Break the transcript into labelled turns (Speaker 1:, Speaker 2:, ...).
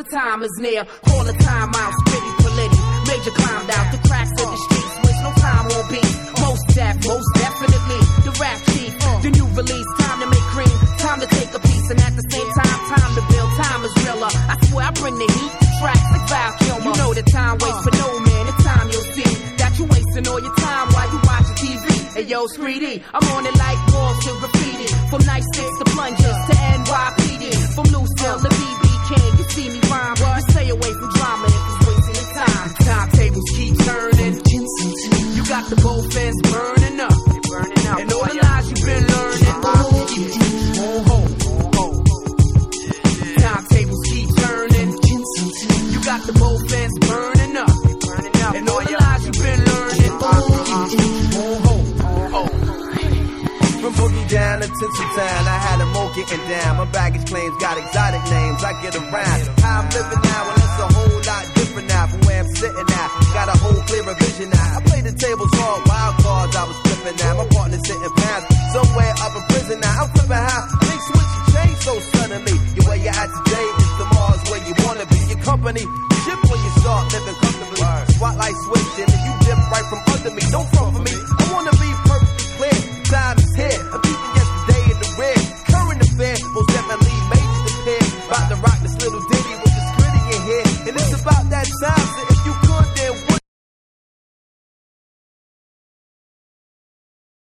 Speaker 1: the time is near. Call the time out, spitty for litty. Major climbed out the cracks of the streets, which no time won't be. Most definitely, the rap chief. The new release, time to make cream, time to take a piece, and at the same time, time to build. Time is realer. I swear I bring the heat. Tracks like Val Kilmer. You know that time waits for no man. It's time you'll see that you wasting all your time while you watching TV. Hey yo, Screedy, I'm on it like walls to graffiti. From night sticks to plungers to NYPD. From Lucille to BB King, you see me rhyme. Just stay away from drama if it's wasting your time. Timetables keep turning. You got the both ends burning up. And all the lies you've been learning. Timetables keep turning. You got the both ends burning up. And all the lies you've been learning.
Speaker 2: From Boogie down to Tinseltown, I had them all getting down. My baggage claims got exotic names, I get around. How I'm living now, well, it's a whole lot different now from where I'm sitting at. Got a whole clearer vision now. I play the tables all wild cards, I was flipping now. My partner's sitting past, somewhere up in prison now. I'm flipping how they switch and change so suddenly. Your way you're at today is tomorrow's where you wanna be. Your company, ship when you start living comfortably. Spotlight switching and you dip right from under me. Don't front for me.